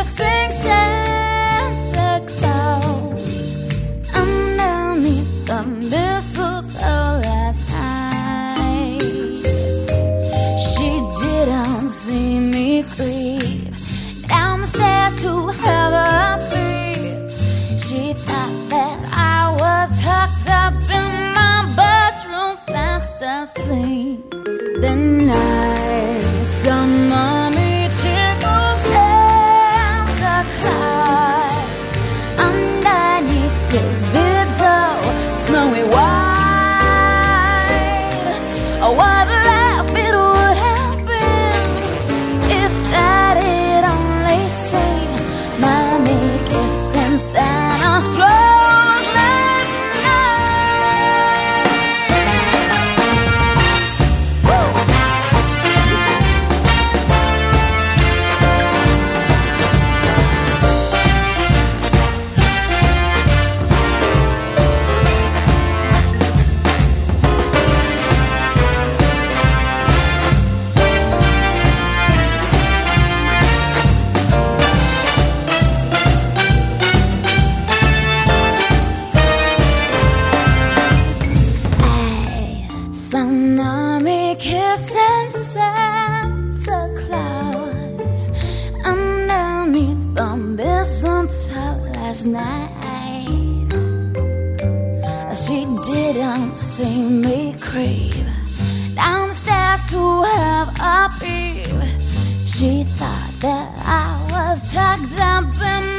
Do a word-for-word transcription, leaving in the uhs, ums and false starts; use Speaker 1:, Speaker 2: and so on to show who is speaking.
Speaker 1: kissing Santa Claus underneath the mistletoe last night. She didn't see me creep down the stairs to have a peep. She thought that I was tucked up in my bedroom, fast asleep. Then I summoned me tickle Santa Claus underneath his beard so snowy white. Oh, what a laugh it would have been if Daddy'd only seen my naked Santa Claus last night. Woo! Saw me kissing Santa Claus underneath the mistletoe last night. She didn't see me creep downstairs to have a peep. She thought that I was tucked up in